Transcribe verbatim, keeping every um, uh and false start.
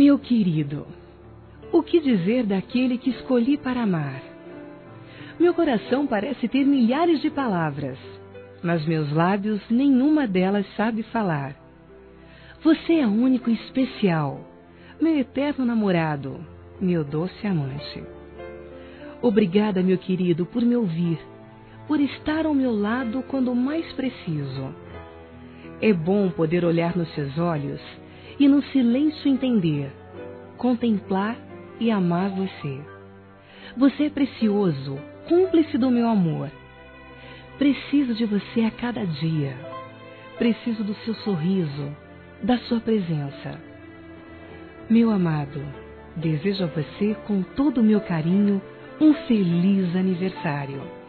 Meu querido, o que dizer daquele que escolhi para amar? Meu coração parece ter milhares de palavras, mas meus lábios nenhuma delas sabe falar. Você é único e especial, meu eterno namorado, meu doce amante. Obrigada, meu querido, por me ouvir, por estar ao meu lado quando mais preciso. É bom poder olhar nos seus olhos e no silêncio entender, contemplar e amar você. Você é precioso, cúmplice do meu amor. Preciso de você a cada dia. Preciso do seu sorriso, da sua presença. Meu amado, desejo a você com todo o meu carinho um feliz aniversário.